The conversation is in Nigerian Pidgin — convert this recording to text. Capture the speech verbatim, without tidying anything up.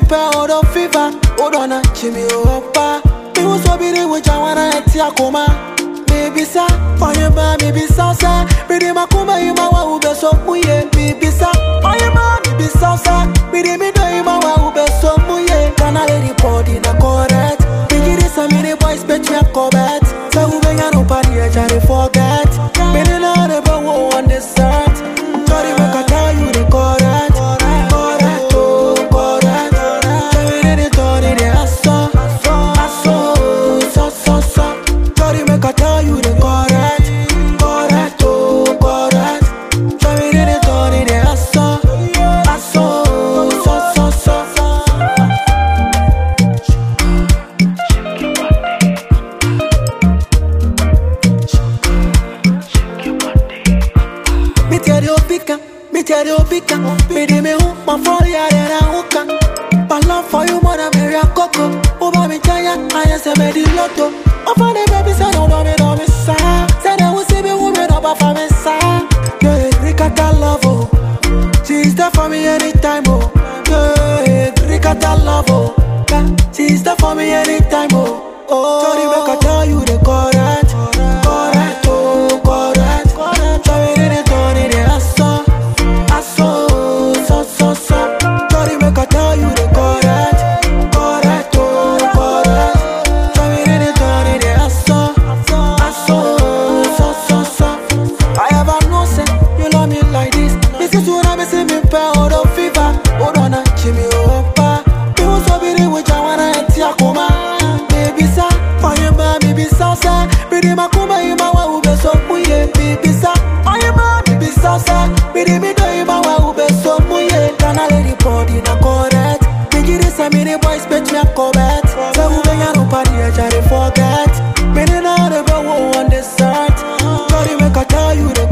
pay all the fever. Hold on, Jimmy Opa. Me was so busy with Jawana and Tiakoma. Baby sa, oyema, baby salsa. Bidi makuma ima wa ube so muye. Baby sa, oyema, baby salsa. Bidi mi do ima wa ube so muye. Kana lady body na correct. Bigi this a mini boys bet me a cobet. Say ube ya no party a jari forget. Bidi na the bow on the set. Sorry make I tell you the correct. Correct, oh, correct. Say we did it all in the asso. Asso, so, so, so. Sorry make I tell you the correct. Correct, oh, correct. Say we did it all in the asso. Asso, so, so, so. Me tell you pika, me tell you pika. Me di me hook, my fall ya de na hooka. My love for you more than Mary a coco. Over me chaya, I say me di lotto. I find the baby say no, no me, no me sa. Say they will see me who me no ba for me sa. Yeah, Ricata love oh, she's there for me anytime oh. Yeah, Ricata love oh, yeah, she's there for me anytime oh. Oh, sorry make I tell you the correct, correct oh, correct. Sorry did it on in the asso, asso, so, so, so. Sorry make I tell you the correct, correct oh, correct. Sorry did it on in the asso, asso, so, so, so. I ever know say you love me like this. This is when I see me pay all the fever. Hold on, Jimmy Opa. Me was so busy with Jawana and Tiakoma. Baby sa, oyema, baby salsa. Bidi makuma ima wa ube so muye. Baby sa, oyema, baby salsa. Bidi mi do ima wa ube so muye. Kana lady body na correct. Bigi this a mini boys bet me a cobet. Say ube ya no party a jari forget. Bidi na the bow on the set. Sorry make I tell you the